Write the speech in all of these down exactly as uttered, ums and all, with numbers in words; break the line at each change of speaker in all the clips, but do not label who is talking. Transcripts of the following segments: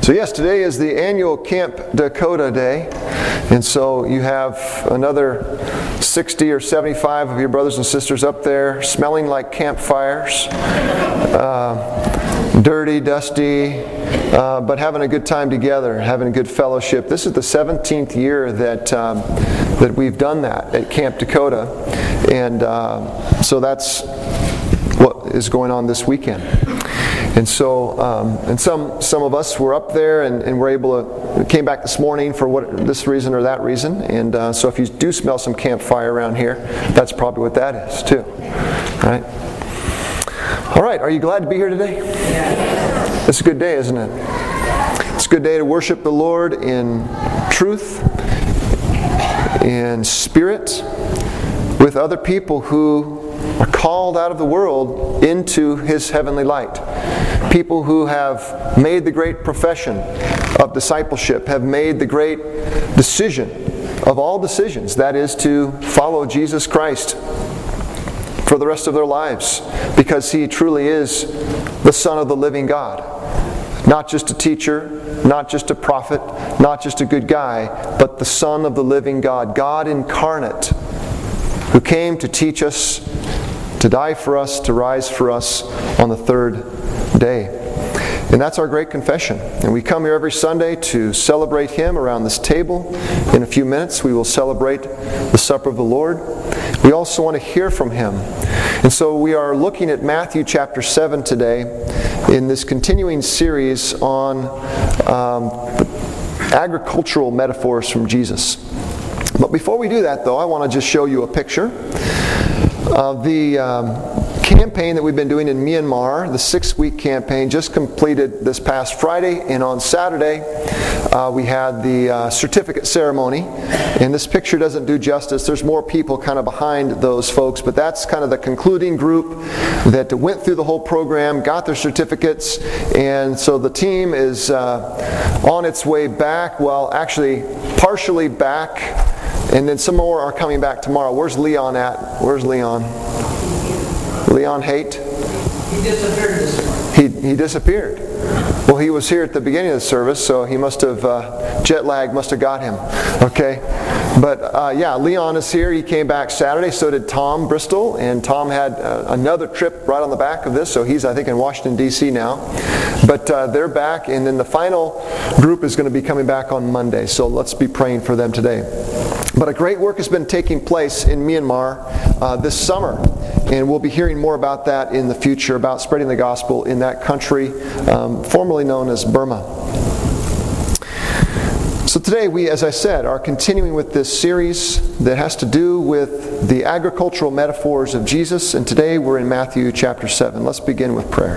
So yes, today is the annual Camp Dakota Day, and so you have another sixty or seventy-five of your brothers and sisters up there smelling like campfires, uh, dirty, dusty, uh, but having a good time together, having a good fellowship. This is the seventeenth year that um, that we've done that at Camp Dakota, and uh, so that's what is going on this weekend. And so, um, and some some of us were up there and, and were able to, came back this morning for what this reason or that reason. And uh, so if you do smell some campfire around here, that's probably what that is too. Right? All right, are you glad to be here today? Yeah. It's a good day, isn't it? It's a good day to worship the Lord in truth, in spirit, with other people who are called out of the world into His heavenly light. People who have made the great profession of discipleship, have made the great decision of all decisions, that is to follow Jesus Christ for the rest of their lives, because He truly is the Son of the living God. Not just a teacher, not just a prophet, not just a good guy, but the Son of the living God, God incarnate, who came to teach us, to die for us, to rise for us on the third day. And that's our great confession. And we come here every Sunday to celebrate Him around this table. In a few minutes we will celebrate the supper of the Lord. We also want to hear from Him. And so we are looking at Matthew chapter seven today in this continuing series on um, agricultural metaphors from Jesus. But before we do that, though, I want to just show you a picture of the um, campaign that we've been doing in Myanmar. The six-week campaign just completed this past Friday, and on Saturday uh, we had the uh, certificate ceremony. And this picture doesn't do justice. There's more people kind of behind those folks, but that's kind of the concluding group that went through the whole program, got their certificates, and so the team is uh, on its way back. Well, actually, partially back, and then some more are coming back tomorrow. Where's Leon at? Where's Leon? Leon Haight?
He disappeared this morning.
He, he disappeared. Well, he was here at the beginning of the service, so he must have, uh, jet lag must have got him. Okay? But uh, yeah, Leon is here. He came back Saturday, so did Tom Bristol, and Tom had uh, another trip right on the back of this, so he's, I think, in Washington, D C now. But uh, they're back, and then the final group is going to be coming back on Monday, so let's be praying for them today. But a great work has been taking place in Myanmar uh, this summer. And we'll be hearing more about that in the future, about spreading the gospel in that country, um, formerly known as Burma. So today we, as I said, are continuing with this series that has to do with the agricultural metaphors of Jesus. And today we're in Matthew chapter seven. Let's begin with prayer.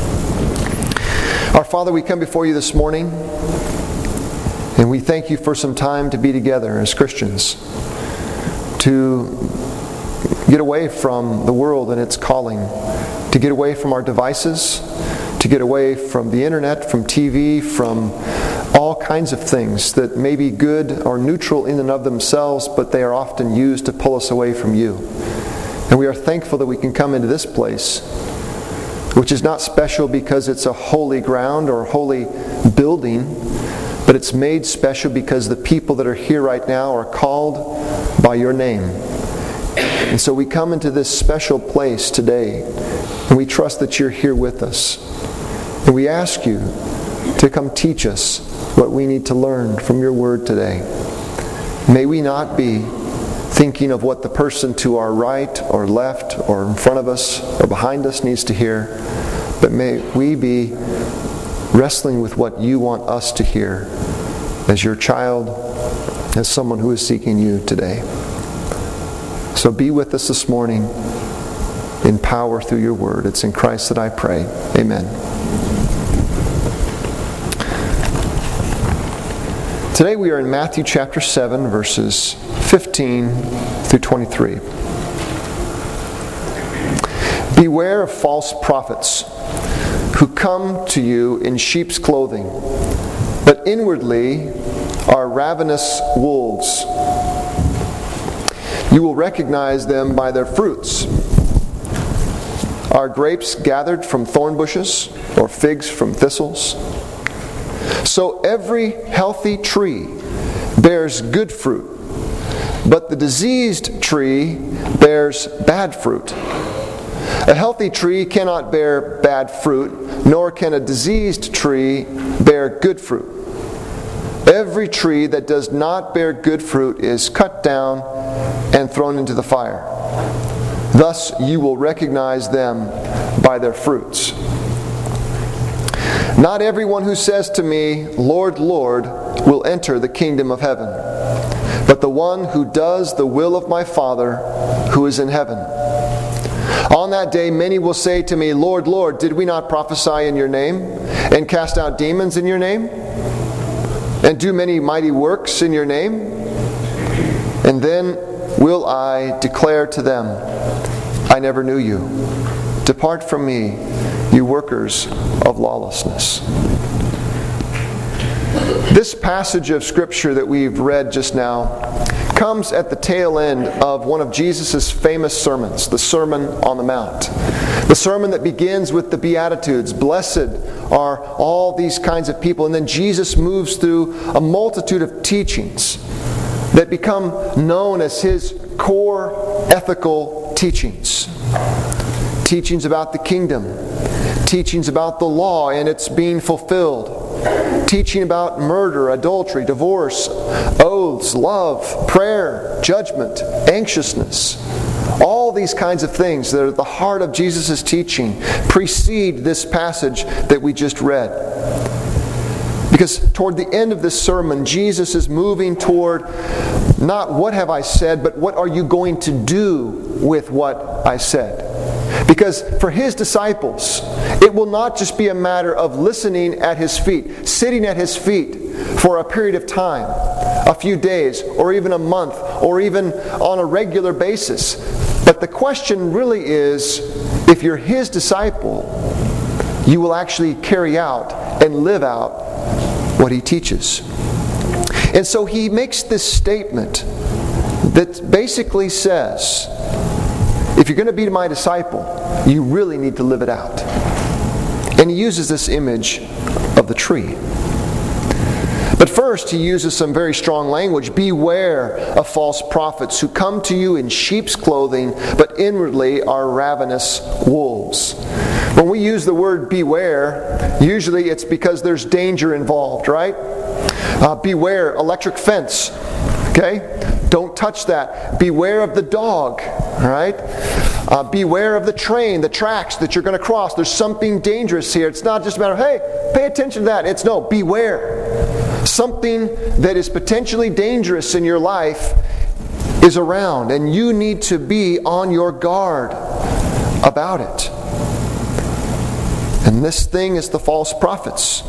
Our Father, we come before you this morning, and we thank you for some time to be together as Christians, to get away from the world and its calling, to get away from our devices, to get away from the internet, from T V, from all kinds of things that may be good or neutral in and of themselves, but they are often used to pull us away from you. And we are thankful that we can come into this place, which is not special because it's a holy ground or a holy building, but it's made special because the people that are here right now are called by your name. And so we come into this special place today, and we trust that you're here with us. And we ask you to come teach us what we need to learn from your word today. May we not be thinking of what the person to our right or left or in front of us or behind us needs to hear, but may we be wrestling with what you want us to hear as your child, as someone who is seeking you today. So be with us this morning in power through your word. It's in Christ that I pray. Amen. Today we are in Matthew chapter seven, verses fifteen through twenty-three. Beware of false prophets who come to you in sheep's clothing, but inwardly are ravenous wolves. You will recognize them by their fruits. Are grapes gathered from thorn bushes, or figs from thistles? So every healthy tree bears good fruit, but the diseased tree bears bad fruit. A healthy tree cannot bear bad fruit, nor can a diseased tree bear good fruit. Every tree that does not bear good fruit is cut down and thrown into the fire. Thus you will recognize them by their fruits. Not everyone who says to me, Lord, Lord, will enter the kingdom of heaven, but the one who does the will of my Father who is in heaven. On that day many will say to me, Lord, Lord, did we not prophesy in your name, and cast out demons in your name, and do many mighty works in your name? And then will I declare to them, I never knew you. Depart from me, you workers of lawlessness. This passage of Scripture that we've read just now comes at the tail end of one of Jesus' famous sermons, the Sermon on the Mount. The sermon that begins with the Beatitudes. Blessed are all these kinds of people. And then Jesus moves through a multitude of teachings that become known as his core ethical teachings. Teachings about the kingdom. Teachings about the law and its being fulfilled. Teaching about murder, adultery, divorce, oaths, love, prayer, judgment, anxiousness. All these kinds of things that are at the heart of Jesus' teaching precede this passage that we just read. Because toward the end of this sermon, Jesus is moving toward not what have I said, but what are you going to do with what I said? Because for his disciples, it will not just be a matter of listening at his feet, sitting at his feet for a period of time, a few days, or even a month, or even on a regular basis. But the question really is, if you're his disciple, you will actually carry out and live out what he teaches. And so he makes this statement that basically says, if you're going to be my disciple, you really need to live it out. And he uses this image of the tree. But first, he uses some very strong language. Beware of false prophets who come to you in sheep's clothing, but inwardly are ravenous wolves. When we use the word beware, usually it's because there's danger involved, right? Uh, beware, electric fence. Okay? Don't touch that. Beware of the dog. Right? Uh, beware of the train, the tracks that you're going to cross. There's something dangerous here. It's not just a matter of, hey, pay attention to that. It's no, beware. Something that is potentially dangerous in your life is around, and you need to be on your guard about it. And this thing is the false prophets.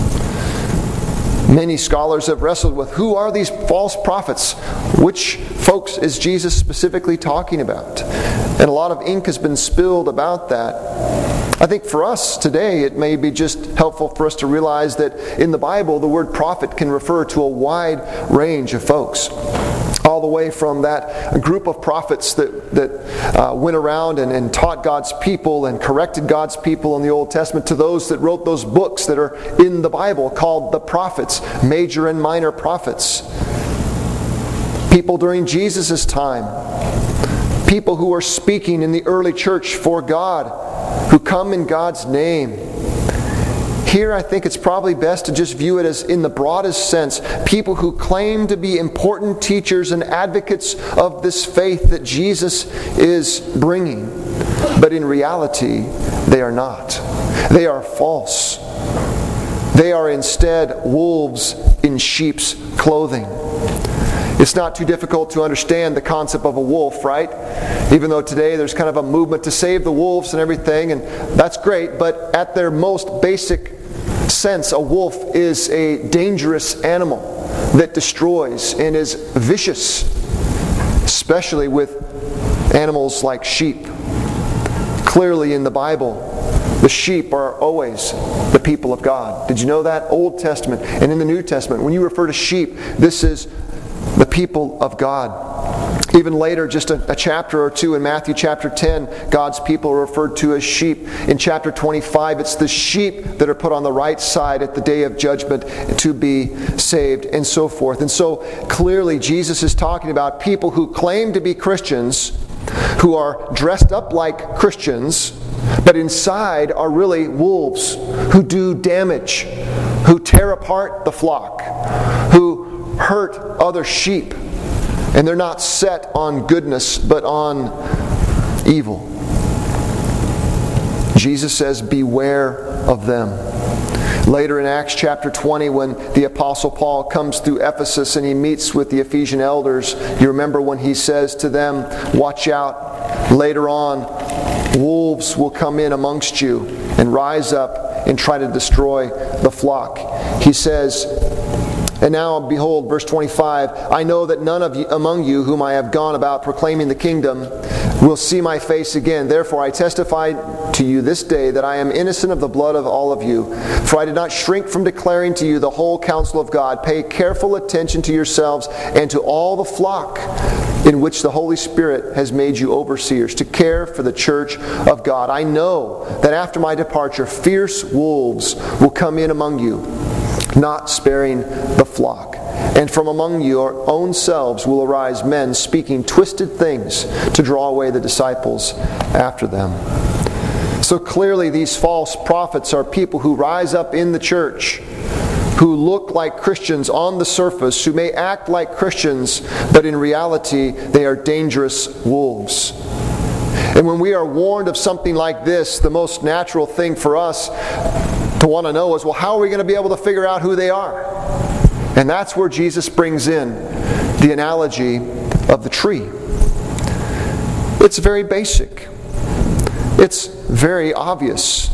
Many scholars have wrestled with who are these false prophets? Which folks is Jesus specifically talking about? And a lot of ink has been spilled about that. I think for us today it may be just helpful for us to realize that in the Bible the word prophet can refer to a wide range of folks. All the way from that group of prophets that, that uh, went around and, and taught God's people and corrected God's people in the Old Testament, to those that wrote those books that are in the Bible called the prophets, major and minor prophets. People during Jesus' time, people who are speaking in the early church for God, who come in God's name. Here I think it's probably best to just view it as, in the broadest sense, people who claim to be important teachers and advocates of this faith that Jesus is bringing. But in reality, they are not. They are false. They are instead wolves in sheep's clothing. It's not too difficult to understand the concept of a wolf, right? Even though today there's kind of a movement to save the wolves and everything, and that's great, but at their most basic sense, a wolf is a dangerous animal that destroys and is vicious, especially with animals like sheep. Clearly in the Bible, the sheep are always the people of God. Did you know that? Old Testament and in the New Testament, when you refer to sheep, this is the people of God. Even later, just a, a chapter or two in Matthew chapter ten, God's people are referred to as sheep. In chapter twenty-five, it's the sheep that are put on the right side at the day of judgment to be saved, and so forth. And so clearly Jesus is talking about people who claim to be Christians, who are dressed up like Christians, but inside are really wolves who do damage, who tear apart the flock, who hurt other sheep. And they're not set on goodness, but on evil. Jesus says, beware of them. Later in Acts chapter twenty, when the Apostle Paul comes through Ephesus and he meets with the Ephesian elders, you remember when he says to them, watch out, later on, wolves will come in amongst you and rise up and try to destroy the flock. He says, and now, behold, verse twenty-five, I know that none of you among you whom I have gone about proclaiming the kingdom will see my face again. Therefore I testify to you this day that I am innocent of the blood of all of you. For I did not shrink from declaring to you the whole counsel of God. Pay careful attention to yourselves and to all the flock in which the Holy Spirit has made you overseers, to care for the church of God. I know that after my departure, fierce wolves will come in among you, not sparing the flock. And from among your own selves will arise men speaking twisted things to draw away the disciples after them. So clearly these false prophets are people who rise up in the church, who look like Christians on the surface, who may act like Christians, but in reality they are dangerous wolves. And when we are warned of something like this, the most natural thing for us to want to know is, well, how are we going to be able to figure out who they are? And that's where Jesus brings in the analogy of the tree. It's very basic. It's very obvious.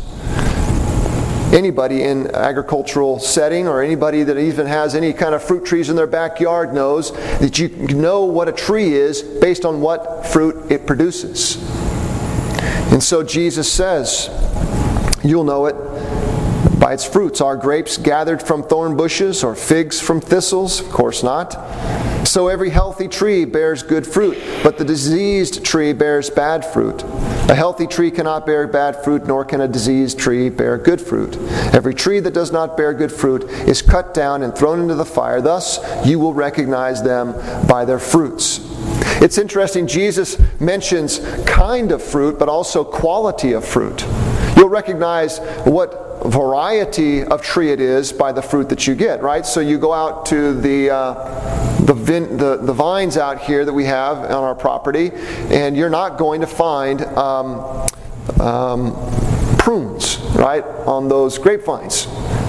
Anybody in agricultural setting or anybody that even has any kind of fruit trees in their backyard knows that you know what a tree is based on what fruit it produces. And so Jesus says, you'll know it by its fruits. Are grapes gathered from thorn bushes or figs from thistles? Of course not. So every healthy tree bears good fruit, but the diseased tree bears bad fruit. A healthy tree cannot bear bad fruit, nor can a diseased tree bear good fruit. Every tree that does not bear good fruit is cut down and thrown into the fire. Thus you will recognize them by their fruits. It's interesting, Jesus mentions kind of fruit, but also quality of fruit. You'll recognize what variety of tree it is by the fruit that you get, right? So you go out to the uh, the, vin- the the vines out here that we have on our property, and you're not going to find um, um, prunes, right, on those grapevines.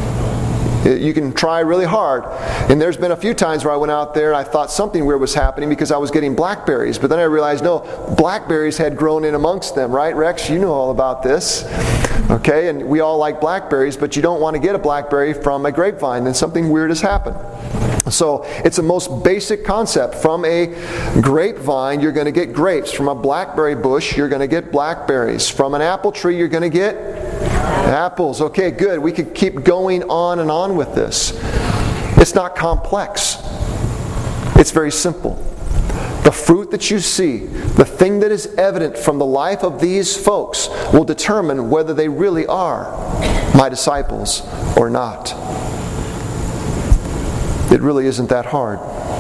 You can try really hard. And there's been a few times where I went out there and I thought something weird was happening because I was getting blackberries. But then I realized, no, blackberries had grown in amongst them, right, Rex? You know all about this. Okay, and we all like blackberries, but you don't want to get a blackberry from a grapevine. Then something weird has happened. So it's a most basic concept. From a grapevine, you're going to get grapes. From a blackberry bush, you're going to get blackberries. From an apple tree, you're going to get apples. Okay, good. We could keep going on and on with this. It's not complex. It's very simple. The fruit that you see, the thing that is evident from the life of these folks, will determine whether they really are my disciples or not. It really isn't that hard.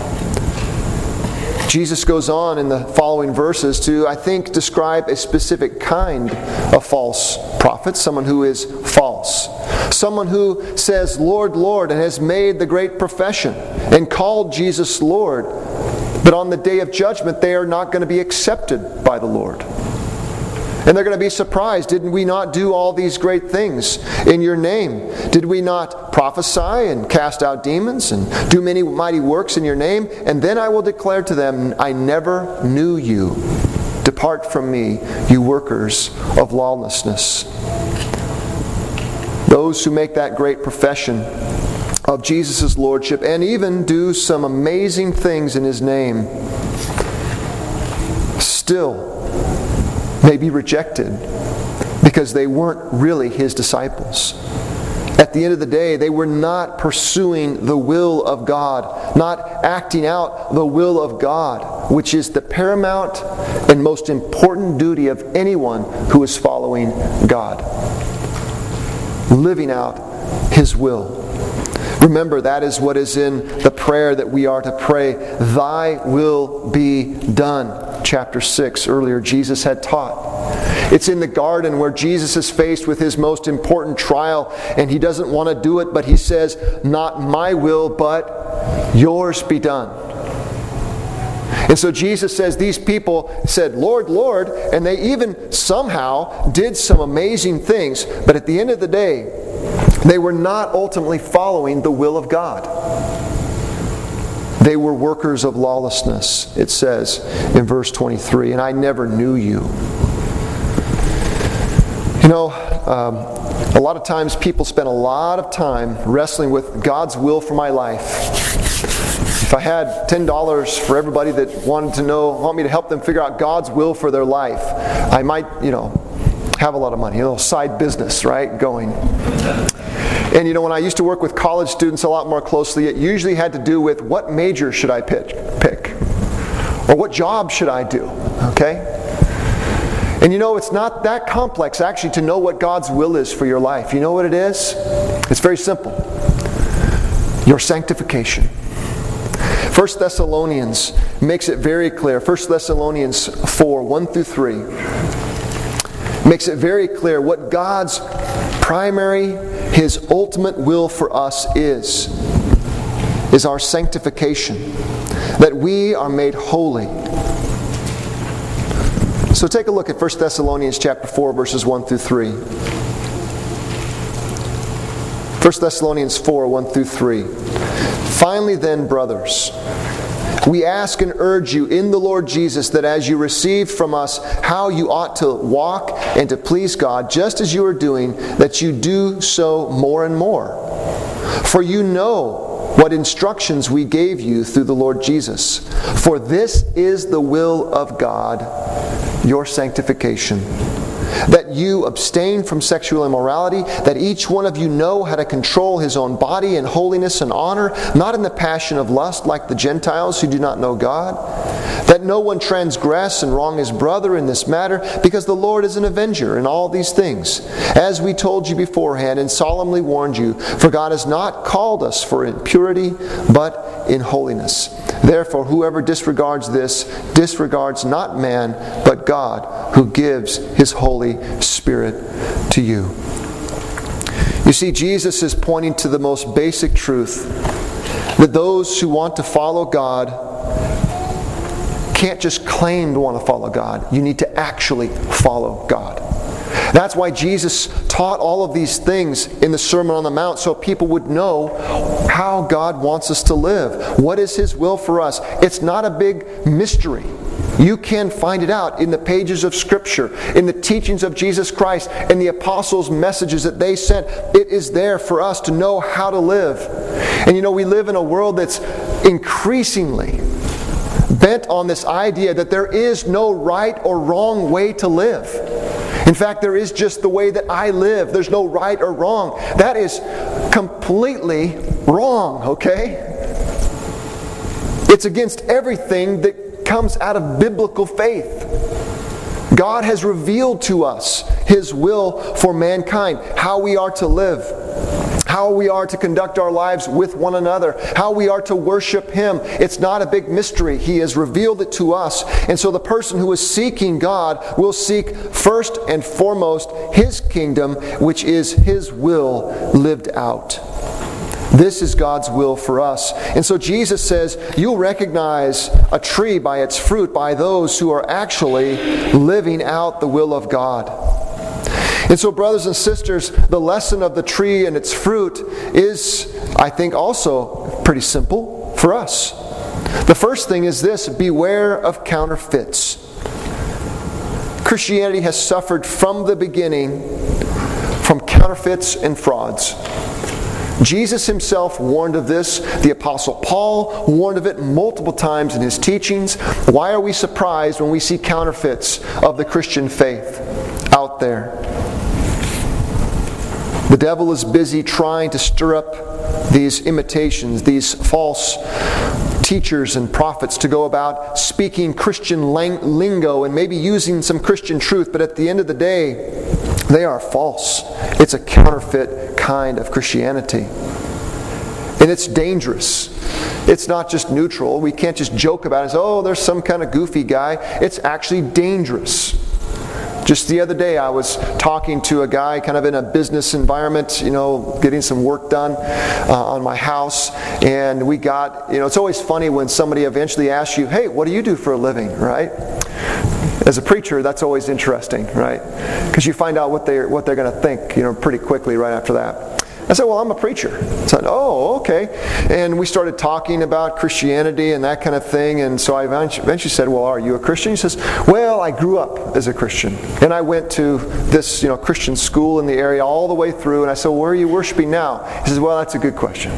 Jesus goes on in the following verses to, I think, describe a specific kind of false prophet, someone who is false. Someone who says, Lord, Lord, and has made the great profession and called Jesus Lord. But on the day of judgment, they are not going to be accepted by the Lord. And they're going to be surprised. Didn't we not do all these great things in your name? Did we not prophesy and cast out demons and do many mighty works in your name? And then I will declare to them, I never knew you. Depart from me, you workers of lawlessness. Those who make that great profession of Jesus' lordship and even do some amazing things in His name still may be rejected because they weren't really His disciples. At the end of the day, they were not pursuing the will of God, not acting out the will of God, which is the paramount and most important duty of anyone who is following God. Living out His will. Remember, that is what is in the prayer that we are to pray. Thy will be done. Chapter six, earlier, Jesus had taught. It's in the garden where Jesus is faced with His most important trial, and He doesn't want to do it, but He says, not my will, but yours be done. And so Jesus says these people said, Lord, Lord, and they even somehow did some amazing things, but at the end of the day, they were not ultimately following the will of God. They were workers of lawlessness, it says in verse twenty-three, and I never knew you. You know, um, a lot of times people spend a lot of time wrestling with God's will for my life. If I had ten dollars for everybody that wanted to know, want me to help them figure out God's will for their life, I might, you know, have a lot of money, a little side business, right, going. And you know, when I used to work with college students a lot more closely, it usually had to do with what major should I pick, pick? Or what job should I do, okay? And you know, it's not that complex actually to know what God's will is for your life. You know what it is? It's very simple. Your sanctification. First Thessalonians makes it very clear. First Thessalonians four, one through three makes it very clear what God's primary, His ultimate will for us is. Is our sanctification. That we are made holy. So take a look at First Thessalonians chapter four, verses one through three. First Thessalonians four, one through three. Finally then, brothers, we ask and urge you in the Lord Jesus that as you received from us how you ought to walk and to please God, just as you are doing, that you do so more and more. For you know what instructions we gave you through the Lord Jesus. For this is the will of God, your sanctification. That you abstain from sexual immorality, that each one of you know how to control his own body in holiness and honor, not in the passion of lust like the Gentiles who do not know God. That no one transgress and wrong his brother in this matter, because the Lord is an avenger in all these things, as we told you beforehand and solemnly warned you. For God has not called us for impurity, but in holiness. Therefore, whoever disregards this, disregards not man, but God, who gives His Holy Spirit to you. You see, Jesus is pointing to the most basic truth, that those who want to follow God can't just claim to want to follow God. You need to actually follow God. That's why Jesus taught all of these things in the Sermon on the Mount, so people would know how God wants us to live. What is His will for us? It's not a big mystery. You can find it out in the pages of Scripture, in the teachings of Jesus Christ, and the apostles' messages that they sent. It is there for us to know how to live. And you know, we live in a world that's increasingly bent on this idea that there is no right or wrong way to live. In fact, there is just the way that I live. There's no right or wrong. That is completely wrong, okay? It's against everything that comes out of biblical faith. God has revealed to us His will for mankind, how we are to live, how we are to conduct our lives with one another, how we are to worship Him. It's not a big mystery. He has revealed it to us. And so the person who is seeking God will seek first and foremost His kingdom, which is His will lived out. This is God's will for us. And so Jesus says, you'll recognize a tree by its fruit, by those who are actually living out the will of God. And so, brothers and sisters, the lesson of the tree and its fruit is, I think, also pretty simple for us. The first thing is this: beware of counterfeits. Christianity has suffered from the beginning from counterfeits and frauds. Jesus Himself warned of this. The Apostle Paul warned of it multiple times in his teachings. Why are we surprised when we see counterfeits of the Christian faith out there? The devil is busy trying to stir up these imitations, these false teachers and prophets to go about speaking Christian lang- lingo and maybe using some Christian truth, but at the end of the day, they are false. It's a counterfeit kind of Christianity. And it's dangerous. It's not just neutral. We can't just joke about it as, oh, there's some kind of goofy guy. It's actually dangerous. Just the other day I was talking to a guy kind of in a business environment, you know, getting some work done uh, on my house. And we got, you know, it's always funny when somebody eventually asks you, hey, what do you do for a living, right? As a preacher, that's always interesting, right? Because you find out what they're, what they're going to think, you know, pretty quickly right after that. I said, well, I'm a preacher. I said, oh, okay. And we started talking about Christianity and that kind of thing. And so I eventually said, well, are you a Christian? He says, well, I grew up as a Christian. And I went to this, you know, Christian school in the area all the way through. And I said, well, where are you worshiping now? He says, well, that's a good question.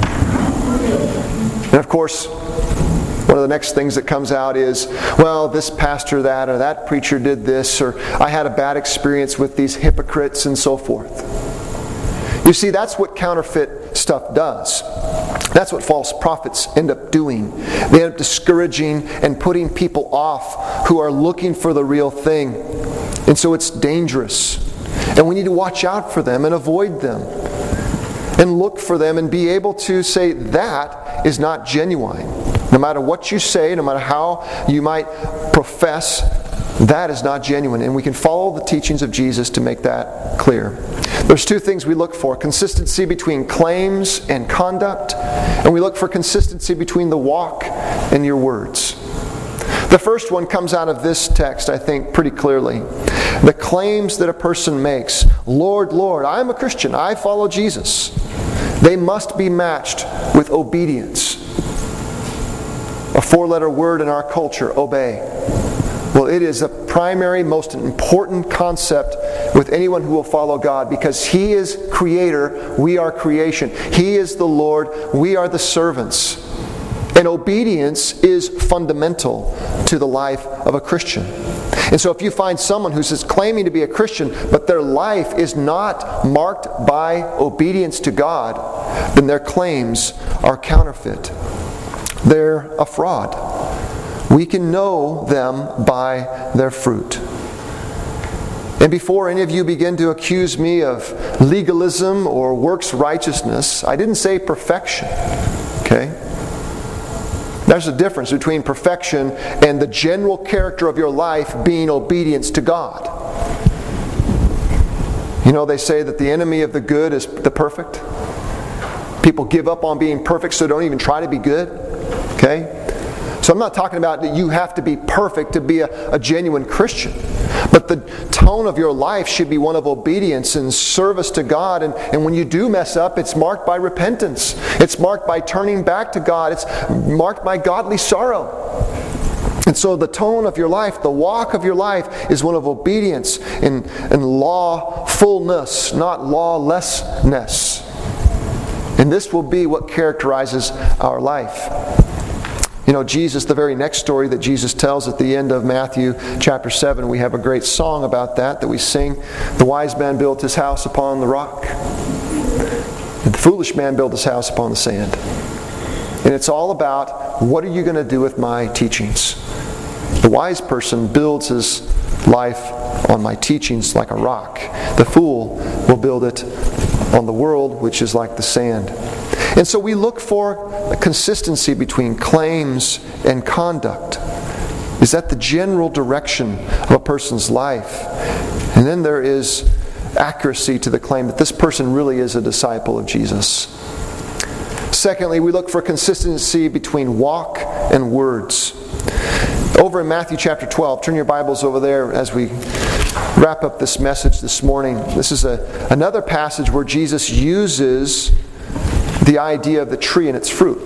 And of course, one of the next things that comes out is, well, this pastor that, or that preacher did this, or I had a bad experience with these hypocrites and so forth. You see, that's what counterfeit stuff does. That's what false prophets end up doing. They end up discouraging and putting people off who are looking for the real thing. And so it's dangerous. And we need to watch out for them and avoid them. And look for them and be able to say, that is not genuine. No matter what you say, no matter how you might profess, that is not genuine. And we can follow the teachings of Jesus to make that clear. There's two things we look for. Consistency between claims and conduct. And we look for consistency between the walk and your words. The first one comes out of this text, I think, pretty clearly. The claims that a person makes, Lord, Lord, I am a Christian, I follow Jesus. They must be matched with obedience. A four-letter word in our culture, obey. Well, it is a primary, most important concept with anyone who will follow God, because He is creator, we are creation. He is the Lord, we are the servants. And obedience is fundamental to the life of a Christian. And so if you find someone who's claiming to be a Christian, but their life is not marked by obedience to God, then their claims are counterfeit. They're a fraud. We can know them by their fruit. And before any of you begin to accuse me of legalism or works righteousness, I didn't say perfection. Okay? There's a difference between perfection and the general character of your life being obedience to God. You know, they say that the enemy of the good is the perfect. People give up on being perfect, so don't even try to be good. Okay? So I'm not talking about that you have to be perfect to be a, a genuine Christian. But the tone of your life should be one of obedience and service to God. And, and when you do mess up, it's marked by repentance. It's marked by turning back to God. It's marked by godly sorrow. And so the tone of your life, the walk of your life, is one of obedience and, and lawfulness, not lawlessness. And this will be what characterizes our life. You know, Jesus, the very next story that Jesus tells at the end of Matthew chapter seven, we have a great song about that that we sing. The wise man built his house upon the rock, and the foolish man built his house upon the sand. And it's all about, what are you going to do with my teachings? The wise person builds his life on my teachings like a rock. The fool will build it on the world, which is like the sand. And so we look for a consistency between claims and conduct. Is that the general direction of a person's life? And then there is accuracy to the claim that this person really is a disciple of Jesus. Secondly, we look for consistency between walk and words. Over in Matthew chapter twelve, turn your Bibles over there as we wrap up this message this morning. This is a, another passage where Jesus uses the idea of the tree and its fruit.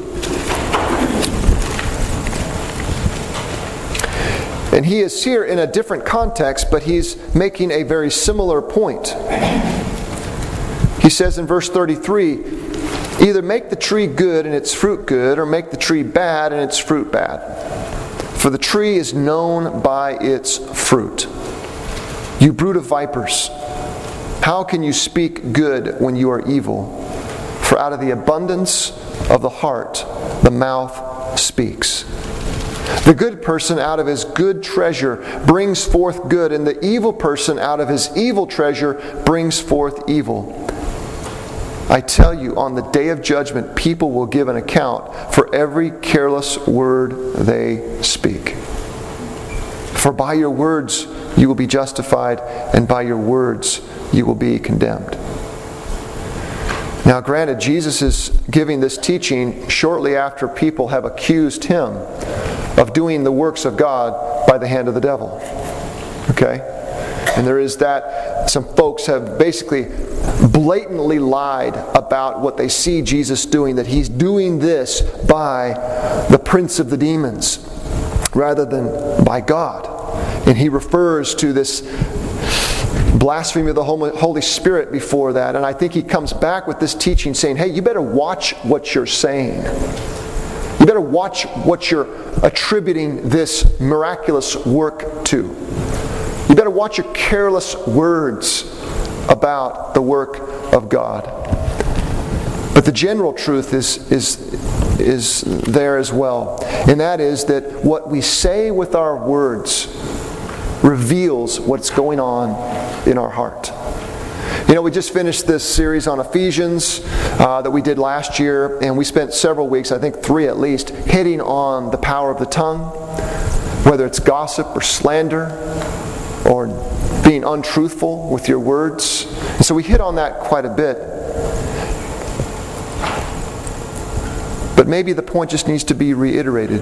And he is here in a different context, but he's making a very similar point. He says in verse thirty-three, either make the tree good and its fruit good, or make the tree bad and its fruit bad. For the tree is known by its fruit. You brood of vipers, How can you speak good when you are evil? For out of the abundance of the heart, the mouth speaks. The good person out of his good treasure brings forth good, and the evil person out of his evil treasure brings forth evil. I tell you, on the day of judgment, people will give an account for every careless word they speak. For by your words you will be justified, and by your words you will be condemned. Now, granted, Jesus is giving this teaching shortly after people have accused him of doing the works of God by the hand of the devil. Okay? And there is that, some folks have basically blatantly lied about what they see Jesus doing, that he's doing this by the prince of the demons rather than by God. And he refers to this blasphemy of the Holy Spirit before that. And I think he comes back with this teaching saying, hey, you better watch what you're saying. You better watch what you're attributing this miraculous work to. You better watch your careless words about the work of God. But the general truth is, is, is there as well. And that is that what we say with our words reveals what's going on in our heart. You know, we just finished this series on Ephesians uh, that we did last year, and we spent several weeks, I think three at least, hitting on the power of the tongue, whether it's gossip or slander or being untruthful with your words. And so we hit on that quite a bit. But maybe the point just needs to be reiterated.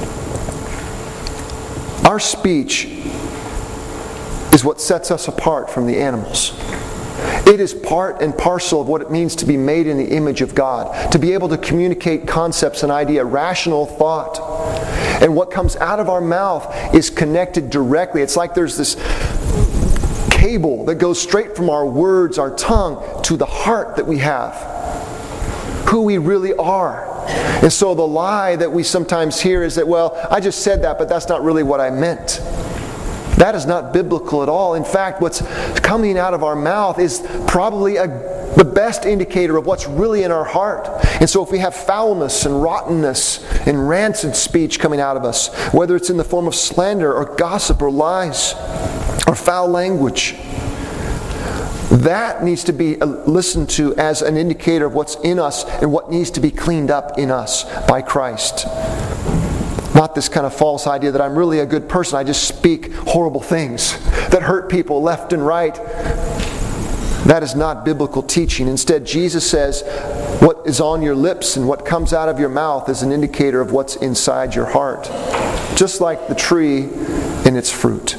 Our speech is what sets us apart from the animals. It is part and parcel of what it means to be made in the image of God, to be able to communicate concepts and idea, rational thought. And what comes out of our mouth is connected directly. It's like there's this cable that goes straight from our words, our tongue, to the heart that we have, who we really are. And so the lie that we sometimes hear is that, well, I just said that, but that's not really what I meant. That is not biblical at all. In fact, what's coming out of our mouth is probably a, the best indicator of what's really in our heart. And so if we have foulness and rottenness and rancid speech coming out of us, whether it's in the form of slander or gossip or lies or foul language, that needs to be listened to as an indicator of what's in us and what needs to be cleaned up in us by Christ. Not this kind of false idea that I'm really a good person. I just speak horrible things that hurt people left and right. That is not biblical teaching. Instead, Jesus says, what is on your lips and what comes out of your mouth is an indicator of what's inside your heart. Just like the tree in its fruit.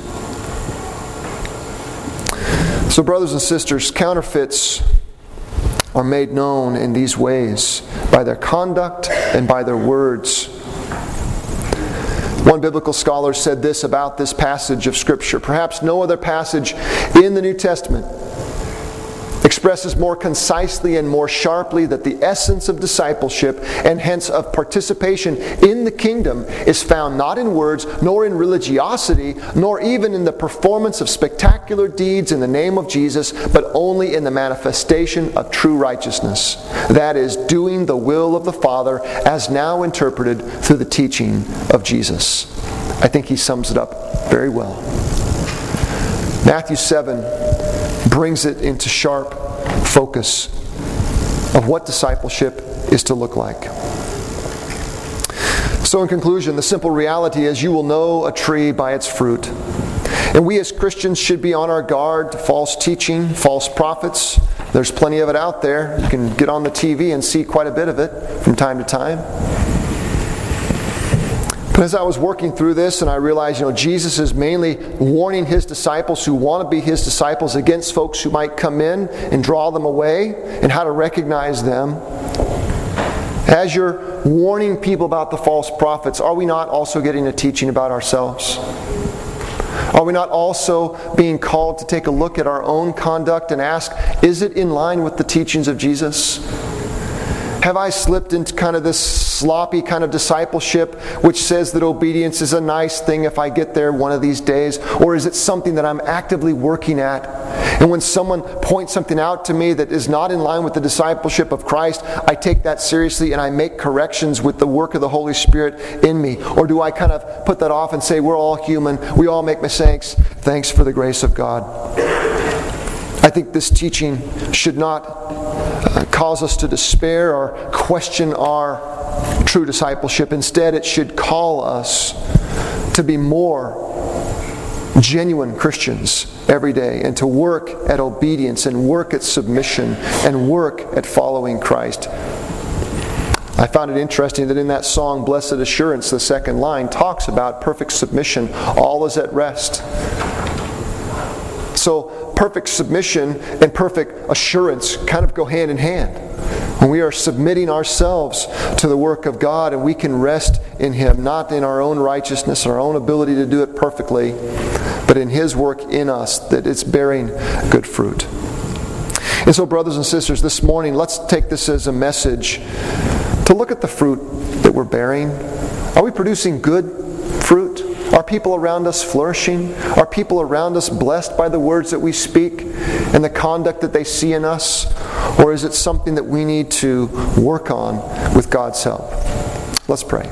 So, brothers and sisters, counterfeits are made known in these ways by their conduct and by their words. One biblical scholar said this about this passage of Scripture. Perhaps no other passage in the New Testament expresses more concisely and more sharply that the essence of discipleship and hence of participation in the kingdom is found not in words, nor in religiosity, nor even in the performance of spectacular deeds in the name of Jesus, but only in the manifestation of true righteousness. That is, doing the will of the Father as now interpreted through the teaching of Jesus. I think he sums it up very well. Matthew seven brings it into sharp focus of what discipleship is to look like. So in conclusion, the simple reality is you will know a tree by its fruit. And we as Christians should be on our guard to false teaching, false prophets. There's plenty of it out there. You can get on the T V and see quite a bit of it from time to time. But as I was working through this and I realized, you know, Jesus is mainly warning his disciples who want to be his disciples against folks who might come in and draw them away and how to recognize them. As you're warning people about the false prophets, are we not also getting a teaching about ourselves? Are we not also being called to take a look at our own conduct and ask, is it in line with the teachings of Jesus? Have I slipped into kind of this sloppy kind of discipleship which says that obedience is a nice thing if I get there one of these days? Or is it something that I'm actively working at? And when someone points something out to me that is not in line with the discipleship of Christ, I take that seriously and I make corrections with the work of the Holy Spirit in me? Or do I kind of put that off and say, we're all human, we all make mistakes, thanks for the grace of God? I think this teaching should not uh, cause us to despair or question our true discipleship. Instead, it should call us to be more genuine Christians every day and to work at obedience and work at submission and work at following Christ. I found it interesting that in that song, Blessed Assurance, the second line talks about perfect submission. All is at rest. So perfect submission and perfect assurance kind of go hand in hand. When we are submitting ourselves to the work of God and we can rest in Him, not in our own righteousness, our own ability to do it perfectly, but in His work in us, that it's bearing good fruit. And so, brothers and sisters, this morning, let's take this as a message to look at the fruit that we're bearing. Are we producing good fruit? Are people around us flourishing? Are people around us blessed by the words that we speak and the conduct that they see in us? Or is it something that we need to work on with God's help? Let's pray.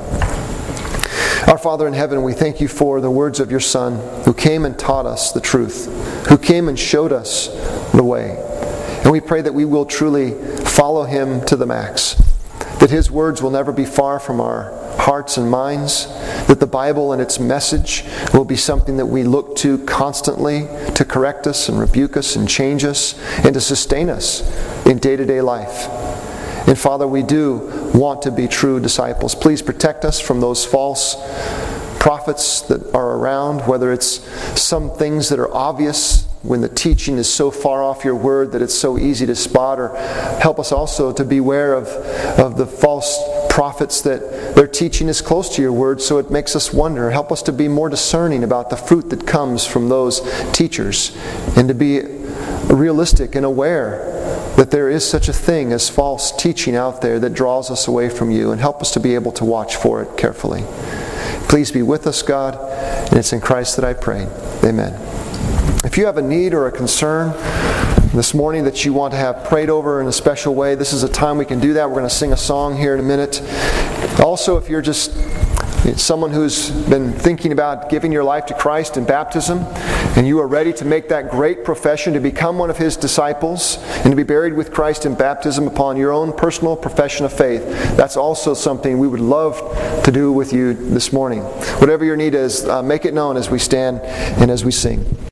Our Father in heaven, we thank You for the words of Your Son, who came and taught us the truth, who came and showed us the way. And we pray that we will truly follow Him to the max, that His words will never be far from our hearts and minds, that the Bible and its message will be something that we look to constantly to correct us and rebuke us and change us and to sustain us in day-to-day life. And Father, we do want to be true disciples. Please protect us from those false prophets that are around, whether it's some things that are obvious when the teaching is so far off Your word that it's so easy to spot, or help us also to beware of, of the false prophets that their teaching is close to Your word, so it makes us wonder. Help us to be more discerning about the fruit that comes from those teachers, and to be realistic and aware that there is such a thing as false teaching out there that draws us away from You, and help us to be able to watch for it carefully. Please be with us, God, and it's in Christ that I pray. Amen. If you have a need or a concern this morning that you want to have prayed over in a special way, this is a time we can do that. We're going to sing a song here in a minute. Also, if you're just someone who's been thinking about giving your life to Christ in baptism, and you are ready to make that great profession to become one of His disciples and to be buried with Christ in baptism upon your own personal profession of faith, that's also something we would love to do with you this morning. Whatever your need is, uh, make it known as we stand and as we sing.